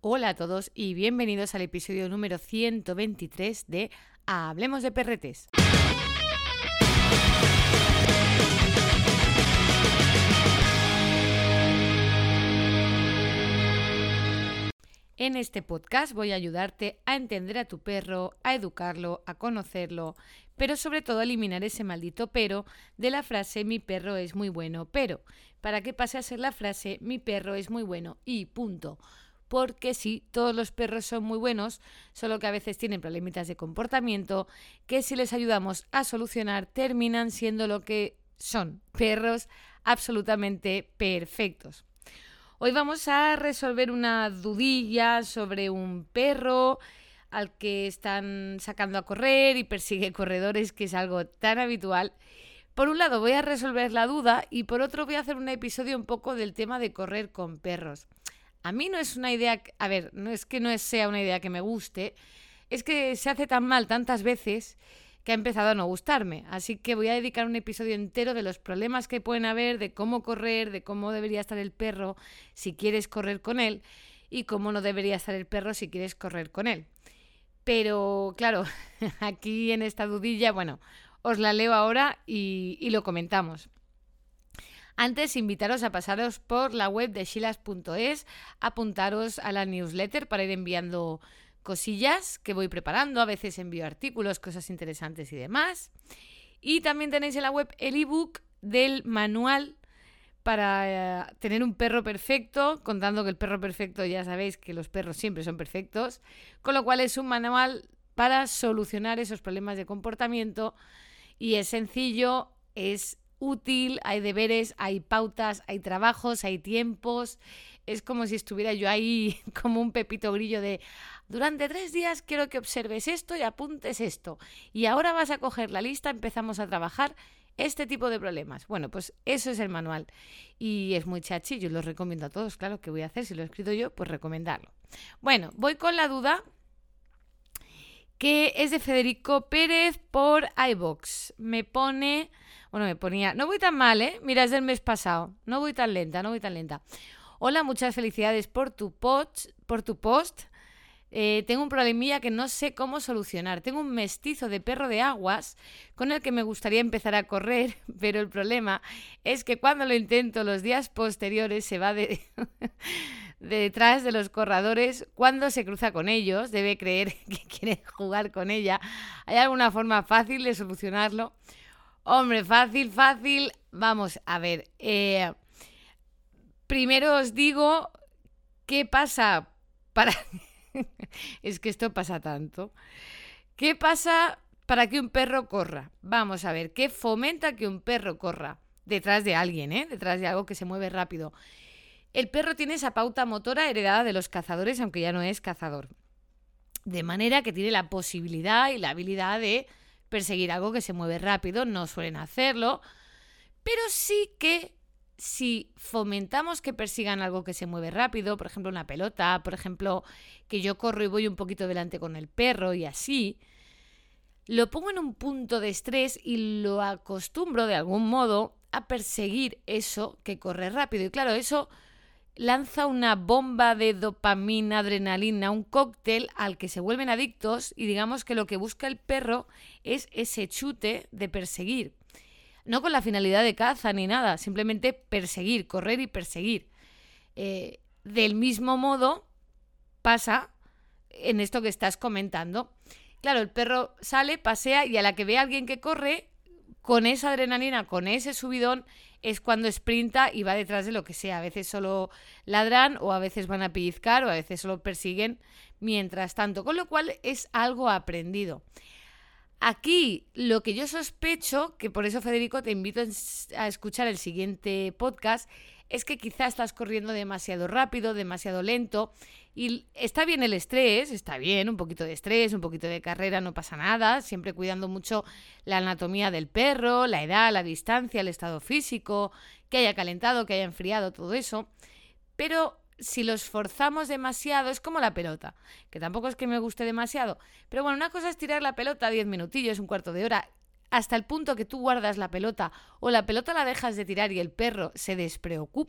Hola a todos y bienvenidos al episodio número 123 de Hablemos de Perretes. En este podcast voy a ayudarte a entender a tu perro, a educarlo, a conocerlo, pero sobre todo a eliminar ese maldito pero de la frase mi perro es muy bueno, pero para que pase a ser la frase mi perro es muy bueno y punto. Porque sí, todos los perros son muy buenos, solo que a veces tienen problemitas de comportamiento que si les ayudamos a solucionar terminan siendo lo que son, perros absolutamente perfectos. Hoy vamos a resolver una dudilla sobre un perro al que están sacando a correr y persigue corredores, que es algo tan habitual. Por un lado voy a resolver la duda y por otro voy a hacer un episodio un poco del tema de correr con perros. A mí no es una idea, no es que no sea una idea que me guste, es que se hace tan mal tantas veces que ha empezado a no gustarme. Así que voy a dedicar un episodio entero de los problemas que pueden haber, de cómo correr, de cómo debería estar el perro si quieres correr con él y cómo no debería estar el perro si quieres correr con él. Pero claro, aquí en esta dudilla, bueno, os la leo ahora y lo comentamos. Antes, invitaros a pasaros por la web de shilas.es, apuntaros a la newsletter para ir enviando cosillas que voy preparando. A veces envío artículos, cosas interesantes y demás. Y también tenéis en la web el ebook del manual para tener un perro perfecto, contando que el perro perfecto ya sabéis que los perros siempre son perfectos, con lo cual es un manual para solucionar esos problemas de comportamiento y es sencillo, es útil, hay deberes, hay pautas, hay trabajos, hay tiempos. Es como si estuviera yo ahí como un pepito grillo de durante 3 días quiero que observes esto y apuntes esto. Y ahora vas a coger la lista, empezamos a trabajar este tipo de problemas. Bueno, pues eso es el manual. Y es muy chachi, yo lo recomiendo a todos, claro, ¿qué voy a hacer? Si lo he escrito yo, pues recomendarlo. Bueno, voy con la duda que es de Federico Pérez por iVoox. Me ponía, no voy tan mal, mira, es del mes pasado, no voy tan lenta. Hola, muchas felicidades por tu post. Tengo un problemilla que no sé cómo solucionar. Tengo un mestizo de perro de aguas con el que me gustaría empezar a correr, pero el problema es que cuando lo intento los días posteriores se va detrás de los corredores. Cuando se cruza con ellos, debe creer que quiere jugar con ella. ¿Hay alguna forma fácil de solucionarlo? Hombre, fácil. Vamos a ver. Primero os digo qué pasa para... Es que esto pasa tanto. ¿Qué pasa para que un perro corra? Vamos a ver, ¿qué fomenta que un perro corra? Detrás de alguien, detrás de algo que se mueve rápido. El perro tiene esa pauta motora heredada de los cazadores, aunque ya no es cazador. De manera que tiene la posibilidad y la habilidad de perseguir algo que se mueve rápido. No suelen hacerlo, pero sí que si fomentamos que persigan algo que se mueve rápido, por ejemplo una pelota, por ejemplo que yo corro y voy un poquito delante con el perro y así, lo pongo en un punto de estrés y lo acostumbro de algún modo a perseguir eso que corre rápido. Y claro, eso lanza una bomba de dopamina, adrenalina, un cóctel al que se vuelven adictos y digamos que lo que busca el perro es ese chute de perseguir. No con la finalidad de caza ni nada, simplemente perseguir, correr y perseguir. Del mismo modo pasa en esto que estás comentando. Claro, el perro sale, pasea y a la que ve a alguien que corre, con esa adrenalina, con ese subidón, es cuando sprinta y va detrás de lo que sea. A veces solo ladran o a veces van a pellizcar o a veces solo persiguen mientras tanto. Con lo cual es algo aprendido. Aquí lo que yo sospecho, que por eso Federico te invito a escuchar el siguiente podcast, es que quizás estás corriendo demasiado rápido, demasiado lento y está bien el estrés, está bien, un poquito de estrés, un poquito de carrera, no pasa nada, siempre cuidando mucho la anatomía del perro, la edad, la distancia, el estado físico, que haya calentado, que haya enfriado, todo eso, pero si lo esforzamos demasiado, es como la pelota, que tampoco es que me guste demasiado, pero bueno, una cosa es tirar la pelota 10 minutillos, un cuarto de hora, hasta el punto que tú guardas la pelota o la pelota la dejas de tirar y el perro se despreocupa.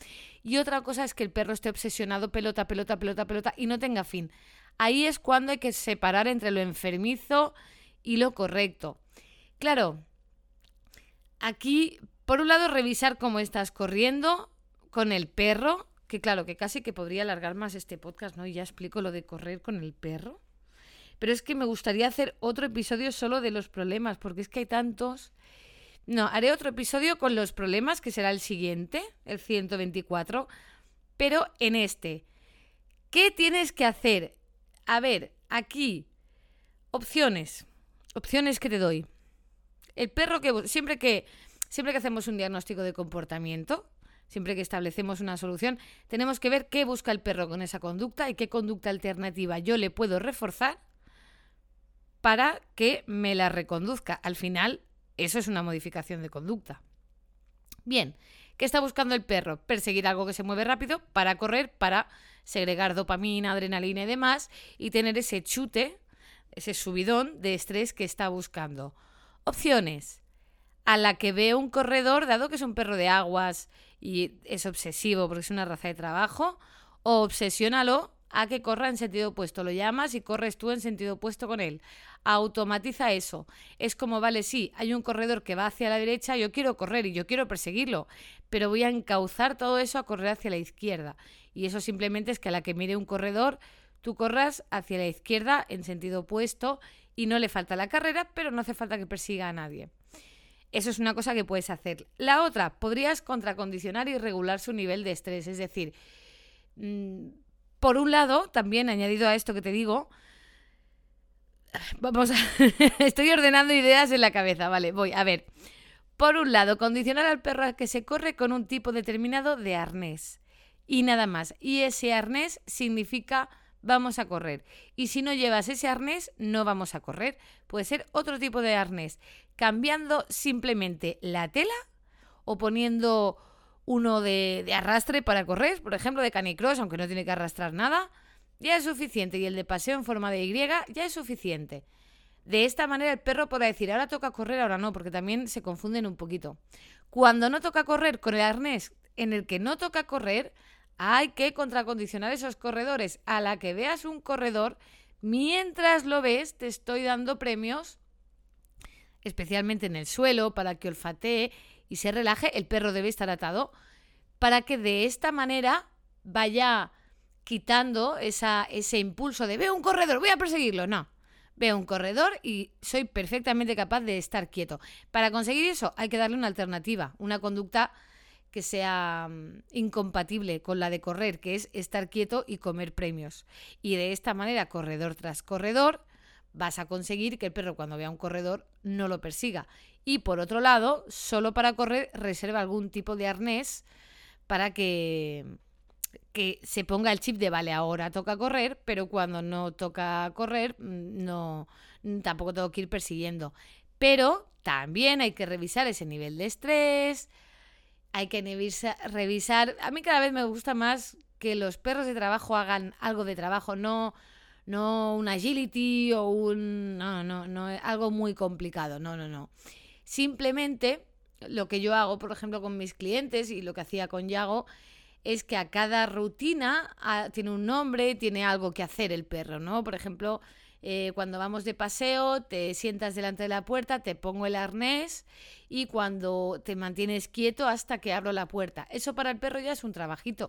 Y otra cosa es que el perro esté obsesionado, pelota, y no tenga fin. Ahí es cuando hay que separar entre lo enfermizo y lo correcto. Claro, aquí, por un lado, revisar cómo estás corriendo con el perro, que claro, que casi que podría alargar más este podcast, ¿no? Y ya explico lo de correr con el perro. Pero es que me gustaría hacer otro episodio solo de los problemas, porque es que hay tantos. No, haré otro episodio con los problemas, que será el siguiente, el 124. Pero en este, ¿qué tienes que hacer? A ver, aquí, opciones. Opciones que te doy. El perro que siempre que hacemos un diagnóstico de comportamiento, siempre que establecemos una solución, tenemos que ver qué busca el perro con esa conducta y qué conducta alternativa yo le puedo reforzar para que me la reconduzca. Al final, eso es una modificación de conducta. Bien, ¿qué está buscando el perro? Perseguir algo que se mueve rápido para correr, para segregar dopamina, adrenalina y demás, y tener ese chute, ese subidón de estrés que está buscando. Opciones. A la que ve un corredor, dado que es un perro de aguas y es obsesivo porque es una raza de trabajo, o obsesiónalo a que corra en sentido opuesto. Lo llamas y corres tú en sentido opuesto con él. Automatiza eso. Es como, vale, sí, hay un corredor que va hacia la derecha, yo quiero correr y yo quiero perseguirlo, pero voy a encauzar todo eso a correr hacia la izquierda. Y eso simplemente es que a la que mire un corredor, tú corras hacia la izquierda en sentido opuesto y no le falta la carrera, pero no hace falta que persiga a nadie. Eso es una cosa que puedes hacer. La otra, podrías contracondicionar y regular su nivel de estrés. Es decir, por un lado, también añadido a esto que te digo, estoy ordenando ideas en la cabeza, vale, voy, a ver. Por un lado, condicionar al perro a que se corre con un tipo determinado de arnés. Y nada más. Y ese arnés significa vamos a correr. Y si no llevas ese arnés, no vamos a correr. Puede ser otro tipo de arnés. Cambiando simplemente la tela o poniendo uno de arrastre para correr, por ejemplo, de canicross, aunque no tiene que arrastrar nada, ya es suficiente. Y el de paseo en forma de Y ya es suficiente. De esta manera el perro podrá decir, ahora toca correr, ahora no, porque también se confunden un poquito. Cuando no toca correr con el arnés en el que no toca correr, hay que contracondicionar esos corredores. A la que veas un corredor, mientras lo ves, te estoy dando premios, especialmente en el suelo, para que olfatee y se relaje. El perro debe estar atado para que de esta manera vaya quitando ese impulso de veo un corredor, voy a perseguirlo. No, veo un corredor y soy perfectamente capaz de estar quieto. Para conseguir eso hay que darle una alternativa, una conducta que sea incompatible con la de correr, que es estar quieto y comer premios. Y de esta manera, corredor tras corredor, vas a conseguir que el perro cuando vea un corredor no lo persiga. Y por otro lado, solo para correr reserva algún tipo de arnés para que se ponga el chip de vale, ahora toca correr, pero cuando no toca correr, no, tampoco tengo que ir persiguiendo. Pero también hay que revisar ese nivel de estrés. Hay que revisar. A mí cada vez me gusta más que los perros de trabajo hagan algo de trabajo, no un agility o no, algo muy complicado. No. Simplemente lo que yo hago, por ejemplo, con mis clientes y lo que hacía con Yago, es que a cada rutina tiene un nombre, tiene algo que hacer el perro, ¿no? Por ejemplo, cuando vamos de paseo, te sientas delante de la puerta, te pongo el arnés y cuando te mantienes quieto hasta que abro la puerta. Eso para el perro ya es un trabajito.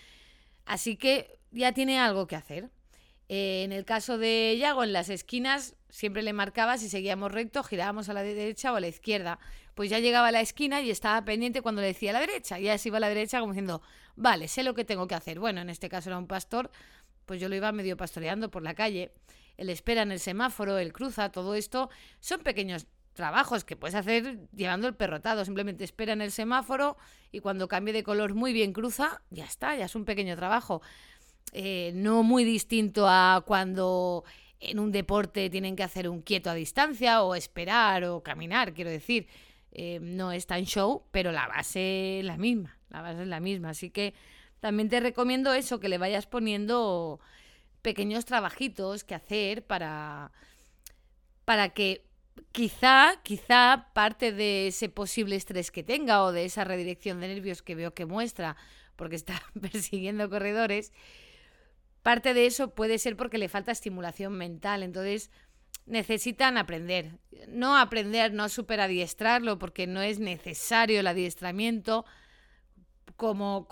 Así que ya tiene algo que hacer. En el caso de Yago, en las esquinas siempre le marcaba si seguíamos recto, girábamos a la derecha o a la izquierda. Pues ya llegaba a la esquina y estaba pendiente cuando le decía a la derecha. Ya se iba a la derecha como diciendo, vale, sé lo que tengo que hacer. Bueno, en este caso era un pastor, pues yo lo iba medio pastoreando por la calle. Él espera en el semáforo, él cruza, todo esto son pequeños trabajos que puedes hacer llevando el perro atado. Simplemente espera en el semáforo y cuando cambie de color muy bien cruza, ya está, ya es un pequeño trabajo. No muy distinto a cuando en un deporte tienen que hacer un quieto a distancia o esperar o caminar, quiero decir. No es tan show, pero la base es la misma. Así que también te recomiendo eso, que le vayas poniendo pequeños trabajitos que hacer para que quizá parte de ese posible estrés que tenga o de esa redirección de nervios que veo que muestra porque está persiguiendo corredores, parte de eso puede ser porque le falta estimulación mental. Entonces necesitan aprender, no super adiestrarlo, porque no es necesario el adiestramiento como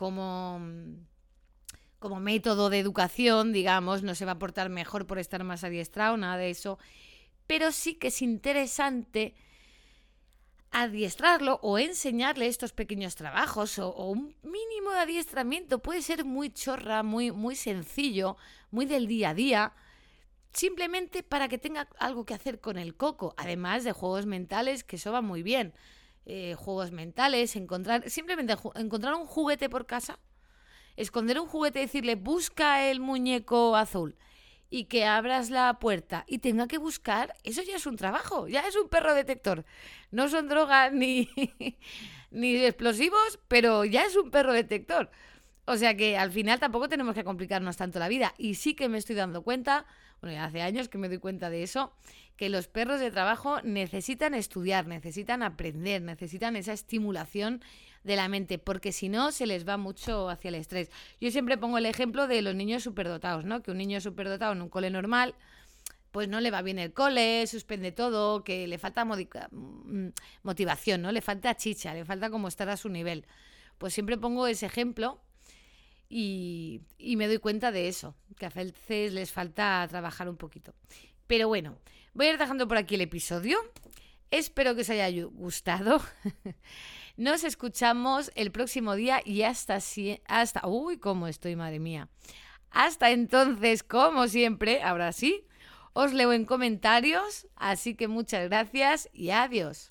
método de educación, digamos, no se va a portar mejor por estar más adiestrado, nada de eso, pero sí que es interesante adiestrarlo o enseñarle estos pequeños trabajos o un mínimo de adiestramiento. Puede ser muy chorra, muy sencillo, muy del día a día, simplemente para que tenga algo que hacer con el coco, además de juegos mentales, que eso va muy bien. Juegos mentales, simplemente encontrar un juguete por casa, esconder un juguete y decirle busca el muñeco azul y que abras la puerta y tenga que buscar, eso ya es un trabajo, ya es un perro detector. No son drogas ni explosivos, pero ya es un perro detector. O sea que al final tampoco tenemos que complicarnos tanto la vida. Y sí que me estoy dando cuenta, bueno, ya hace años que me doy cuenta de eso, que los perros de trabajo necesitan estudiar, necesitan aprender, necesitan esa estimulación de la mente, porque si no se les va mucho hacia el estrés. Yo siempre pongo el ejemplo de los niños superdotados, ¿no? Que un niño superdotado en un cole normal, pues no le va bien el cole, suspende todo, que le falta motivación, ¿no? Le falta chicha, le falta como estar a su nivel. Pues siempre pongo ese ejemplo y me doy cuenta de eso, que a veces les falta trabajar un poquito. Pero bueno, voy a ir dejando por aquí el episodio. Espero que os haya gustado. Nos escuchamos el próximo día y hasta... ¡Uy, cómo estoy, madre mía! Hasta entonces, como siempre, ahora sí, os leo en comentarios. Así que muchas gracias y adiós.